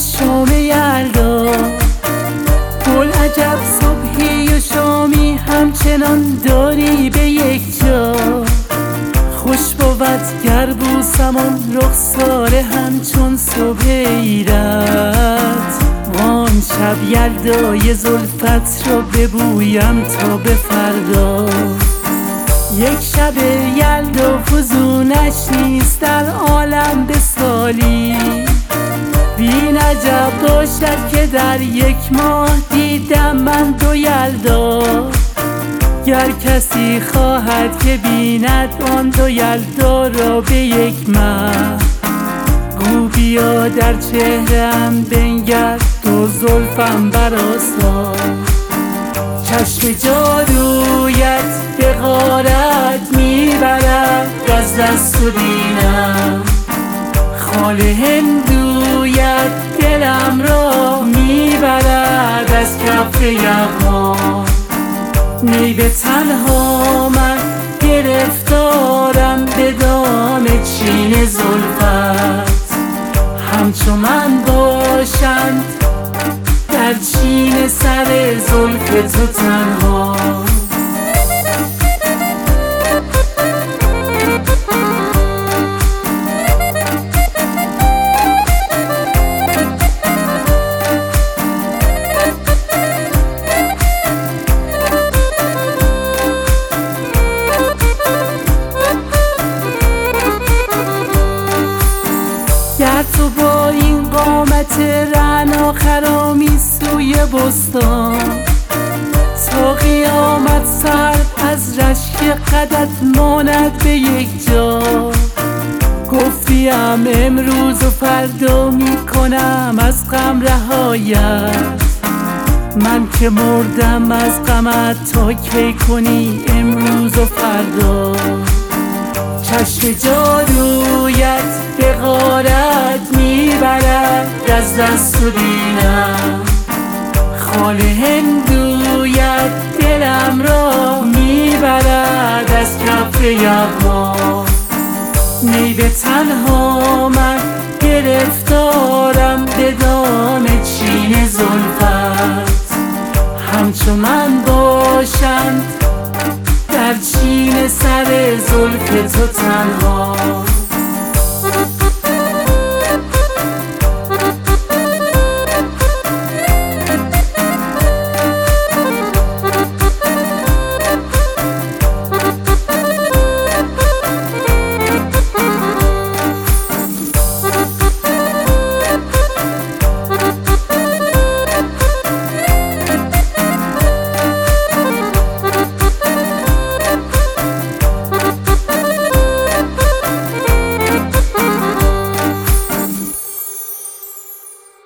شام یلدا، گل عجب صبحی و شامی همچنان داری به یک جا. خوش بود گر بوسمان رخساره همچون صبح ایرت، وان شب یلدای زلفت رو ببویم تا به فردا. یک شب یلدا فزونش نیست در عالم به سالی، بی نجب باشد که در یک ماه دیدم من دو یلدا. گر کسی خواهد که بیند آن دو یلدا را به یک مه، گو بیا در چهره‌ام بنگر دو زلفم برآسا. چشم جادویت به غارت میبرد از دست و دینم، خال هندویت دلم را میبرد از کف یغما. نی به تنها من گرفتارم به دام چین زلفت، همچو من باشند در چین سر زلف تو تنها. گر تو با این قامت رعنا خرامی سوی بستان، تا قیامت سر از رشک قدت ماند به یک جا. گفتیم امروز و فردا میکنم از غم رهایت، من که مردم از غمت تا کی کنی امروز و فردا. چشم جادویت به غارت میبرد از دست و دینم، خال هندویت دلم را میبرد از کف یغما. نی به تنها من گرفتارم به دام چین زلفت، همچو من باشند در چین سر زلف تو تنها.